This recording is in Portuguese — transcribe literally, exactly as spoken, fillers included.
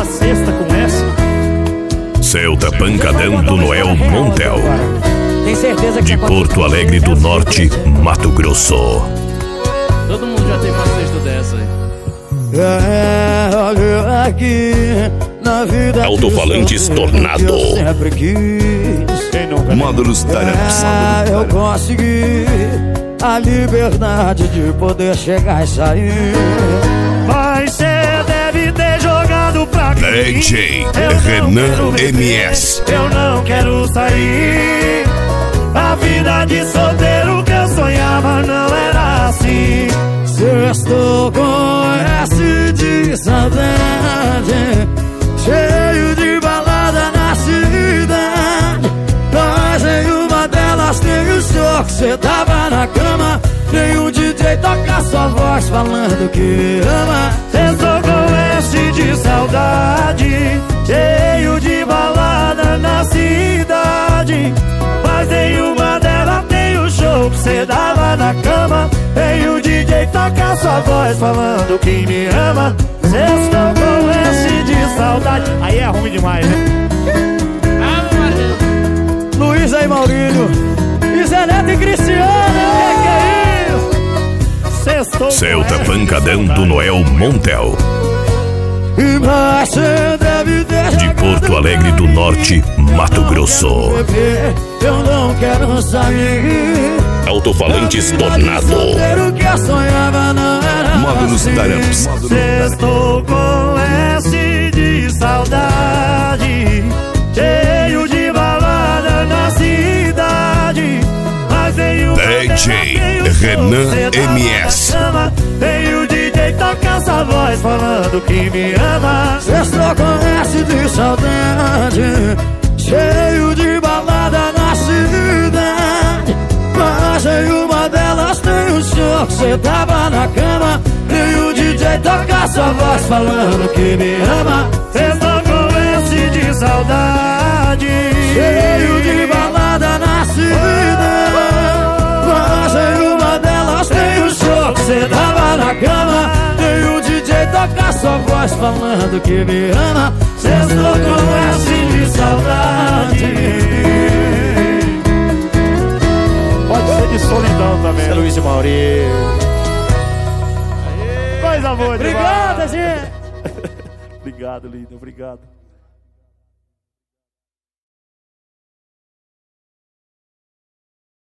Aquela cesta com essa. Ceuta Pancadão do Noel Montel, Tem certeza que de Porto Alegre do Norte, Mato Grosso. Todo mundo já teve uma cesta dessa aí. É, olha aqui, na vida Alto-falantes Tornado. eu sempre quis. Quem nunca? Módulos Taramps. É, eu consegui a liberdade de poder chegar e sair. Mas cê deve ter jogado pra mim. D J Eu não Renan quero viver, M S. Eu não quero sair. A vida de solteiro que eu sonhava não era assim. Sextou com S de saudade, cheio de balada na cidade. Mas nenhuma delas tem o show que cê tava na cama. Nenhum D J toca sua voz falando que me ama. Sextou com S de saudade, cheio de balada na cidade. Mas nenhuma delas tem o show que cê dava na cama. Tem o D J toca sua voz falando que me ama. Sextou com S de saudade. Aí é ruim demais, né? Luiz aí, Maurílio, e Zé Neto e Cristiano. Que que é isso? Sextou com Ceuta S de Pancadão do saudade. Noel Montel, E você deve ter de Porto Alegre do Norte, Mato Grosso. beber, eu não quero sair. Alto-falantes Tornado. Solteiro que eu sonhava não era Módulos assim. Taramps. Sextou com S de saudade, cheio de balada na cidade. Mas nenhuma D J delas tem o Renan show que cê dava M na S. cama. Tem o D J toca essa voz falando que me ama. Sextou com S de saudade, cheio de balada na cidade. Mas nenhuma delas tem o show que cê tava na cama. E o D J toca sua voz falando que me ama. Sextou com S de saudade, Cheio de balada na cidade. Mas nenhuma delas tem o show que cê tava na cama. E o D J toca sua voz falando que me ama. Sextou com S de saudade. Pode ser de solidão também. É Luiz e Mauri. Coisa boa demais. Obrigado, gente. Obrigado, lindo. Obrigado.